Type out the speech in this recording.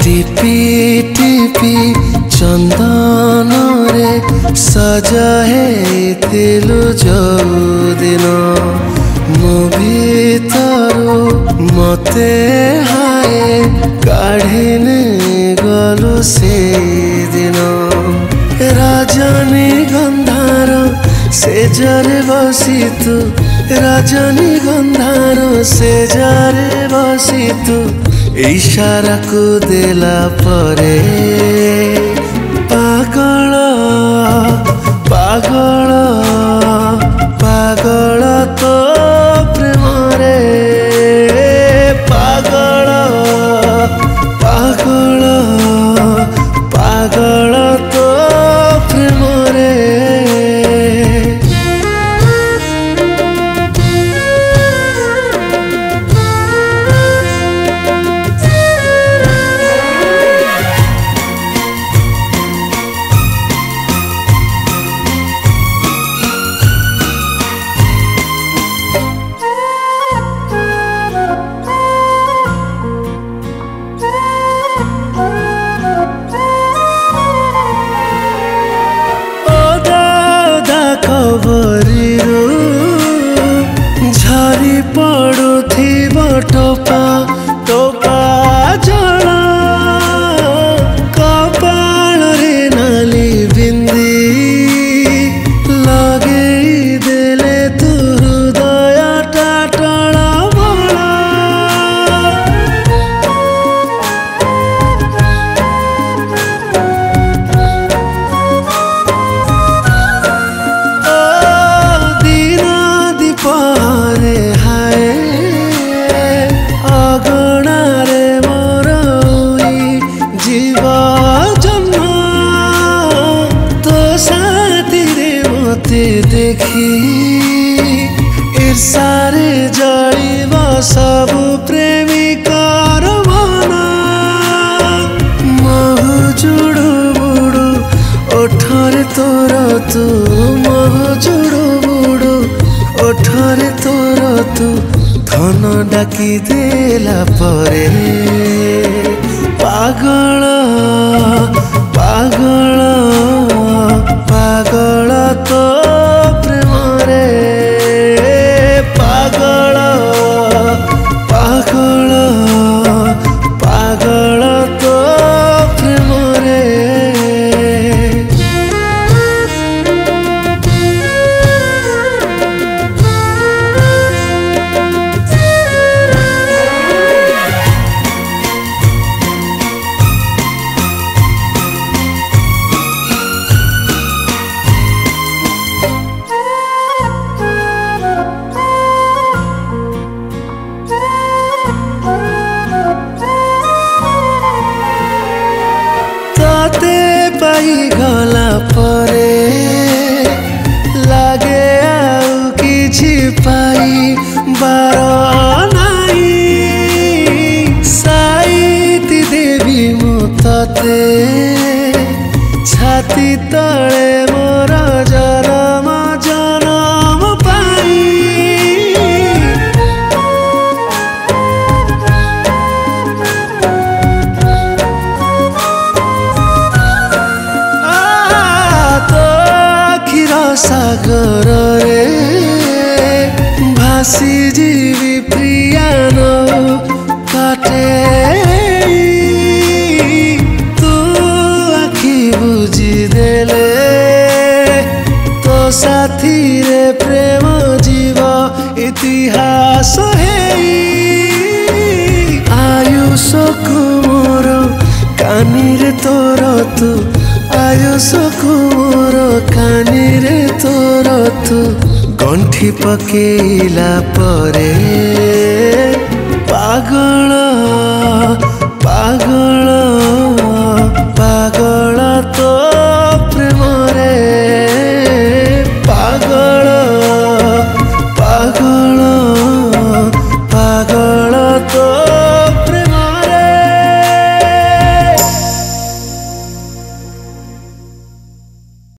टिपी टिपी चंदन रे सजा हेतिलु जोदिन मो भीतरु मते हाय काढ़िने गलु से दिन राजनी गंधार से जरे बसी तू राजनी गंधार से जरे बसी तू इशारा को देला परे पागल पागल पागल तो प्रेम रे पागल पागल पागल तो प्रेम रे खबरीरू झरी पड़ुथिब टोपा टोपा जल कपाल रे नाली बिंदी लगेई देले तू हृदय टाटल बल परे हाय अगणारे मोर जीव जन्म तो साथी रे मते देखी ईर्षारे जलिब सबु प्रेमिकार मन महु जुड़ु बुड़ु ओठरे तोर तू महु जुड़ु बुड़ु ओठरे तोर तू धन डाकी देला परे पागल पागल पागल तो प्रेम रे पागल पागल पागल तो प्रेम रे पाई गला परे लागे आउ किछि पाई बार नाई साईती देवी मु तते छाती तले मोर जन्म जन्म पाई सागर रे भासी जीवी प्रिया नो काटे तू आखि बुझी देले तो साथी रे प्रेम जीव इतिहास है आयुष कुमोर कानी रे तोर तू आयुष कुमोर कानी रे तोर तू गंठी पकेला परे